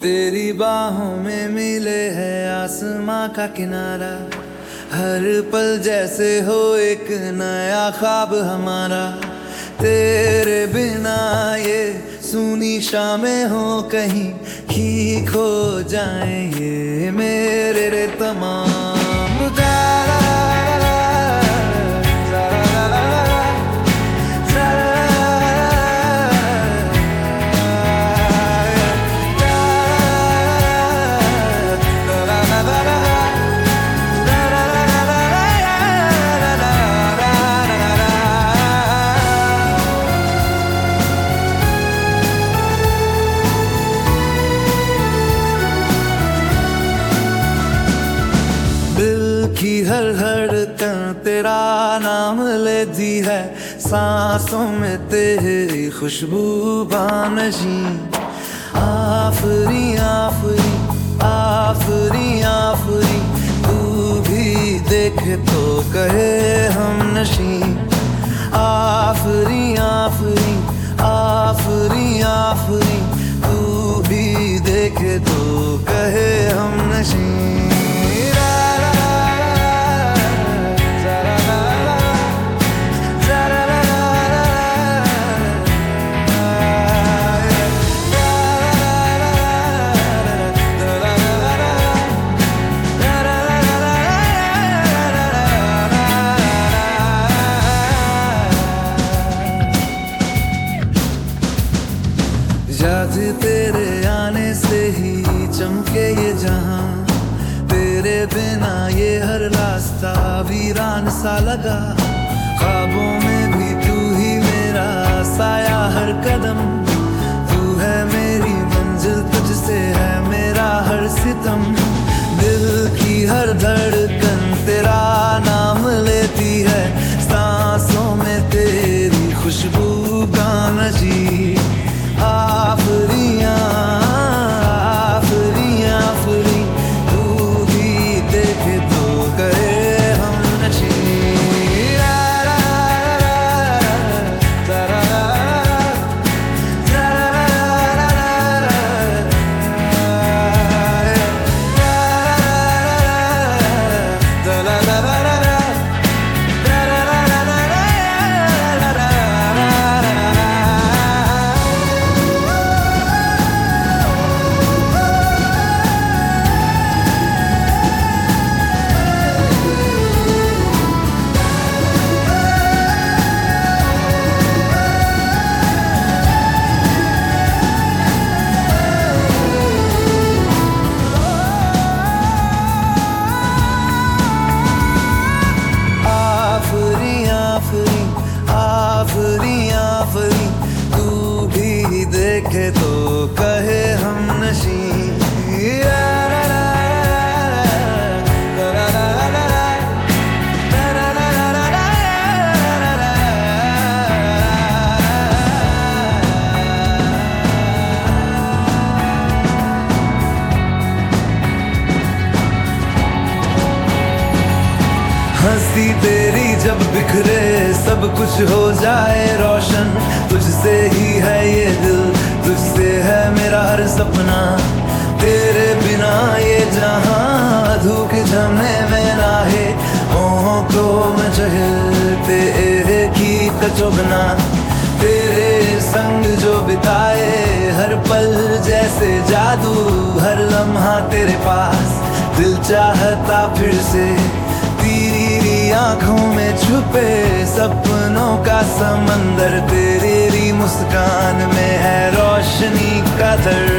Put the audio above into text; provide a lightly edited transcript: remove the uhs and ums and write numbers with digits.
तेरी बाहों में मिले है आसमां का किनारा। हर पल जैसे हो एक नया ख्वाब हमारा। तेरे बिना ये सूनी शामें हो कहीं ही खो जाएं ये मेरे तमाम। की हर धड़कन तेरा नाम लेती है, सांसों में तेरी खुशबू बानशी। आफरी आफरी आफरी आफरी तू भी देखे तो कहे हम नशी। आफरी आफरी आफरी आफरी तू भी देखे तो कहे हम नशी। याद तेरे आने से ही चमके ये जहां। तेरे बिना ये हर रास्ता वीरान सा लगा। ख्वाबों में भी तू ही मेरा साया हर कदम। तू है मेरी मंजिल, तुझसे है मेरा हर सितम। दिल की हर धड़कन तेरा नाम लेती है, सांसों में तेरी खुशबू का नशी। आफरी आफरी आफरी तू भी देखे तो कहे हम नशी। आफरी आफरी तू भी देखे तो कहे हम नशी। हंसी तेरी जब बिखरे सब कुछ हो जाए रोशन। तुझसे ही है ये दिल, तुझसे है मेरा हर सपना। तेरे बिना ये जहां धूप जमने में ना है। ओहों को मैं चहलते की कचोबना। तेरे संग जो बिताए हर पल जैसे जादू। हर लम्हा तेरे पास दिल चाहता फिर से। तेरी आंखों में छुपे सपनों का समंदर। तेरी मुस्कान में है रोशनी का दर।